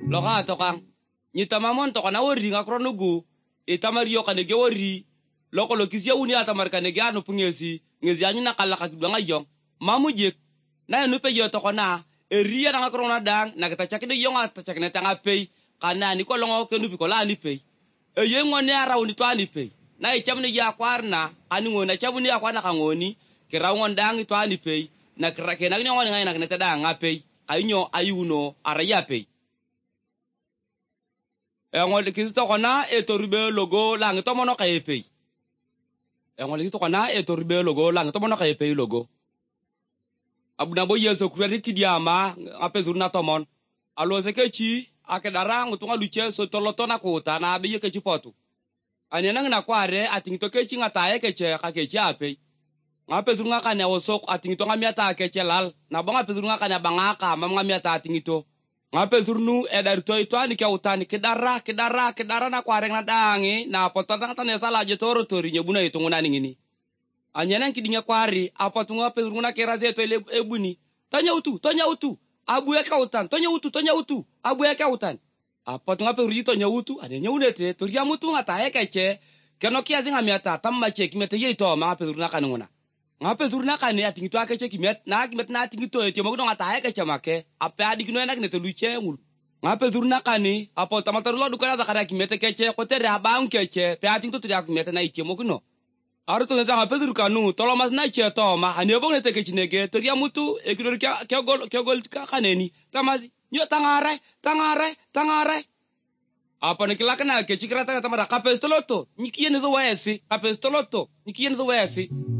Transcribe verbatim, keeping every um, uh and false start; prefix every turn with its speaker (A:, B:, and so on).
A: Loka tokang. Nyitamamon tokana ori ngakronugu. Itamario kanege ori. Loko lokisia uni atamar kanege anu pungesi. Ngezi anyu nakalaka kidwanga yong. Mamujik. Na enupe yo tokona. Eria na ngakrona dang. Nakita chakine yong atachakine tanga pay. Kana ni kolongo kenupi kola ni pay. Eye ngone ara uni to ani pay. Na ichamne ya kwarna. Ani ngona chabuni ya kwarna kangoni. Kira ngondang to ani pay. Na kira kena ngone ngai nakine tadang ngapay. Ainyo ayuno araya pay. Engol kisto kona etorbe logo lang to mono kay pay. Engol kisto kona etorbe logo lang to mono kay pay logo. Abuna bo yeso kurari kidiama apezurna tomon. Alo sekechi akedara ngutunga luche so tolotona kota na be yekechi potu. Anena na kware atingito kechi ngataye keche kakechi ape. Ngapezurna kanya osok atingito ngamiata keche lal na bonga pezurna kanya bangaka mamngamiata atingito. Ngapezurnu edarito itwani ke utani kedara kedara kedara na kware ngadangi na potata tane sala je toro tori nyebuna itunguna ningini. Anyana kidinya kwari apotunga pezurna keraze to ebuni. Tanya utu tanya utu. Abu ya kautan, tonya utu, tonya utu, abu ya kautan. Apa tunga pe ruji tonya utu, adenya unete, toria mutu ngata ya keche, keno kia zinga miata, tamma che kimete ye to ma pe runa kanungona. Nga pe runa kane atingi to akeche kimet, na kimet na atingi to eti mogno ngata ya keche make, apa adi kino enak ne to luche ngul. Nga pe runa kane, apa tamatarulo dukana zakara kimete keche, kote raba un keche, pe atingi to toria kimete na iti mogno. Aruto neta ngapezuru kanu tolo mas na cheto ma anebong nete kechinege toria mutu ekiro kya kya gol kya gol ka kaneni tamazi nyo tangare tangare tangare apa nekila kana kechikira tanga tamara kapestoloto nikiye nezo wesi kapestoloto nikiye nezo wesi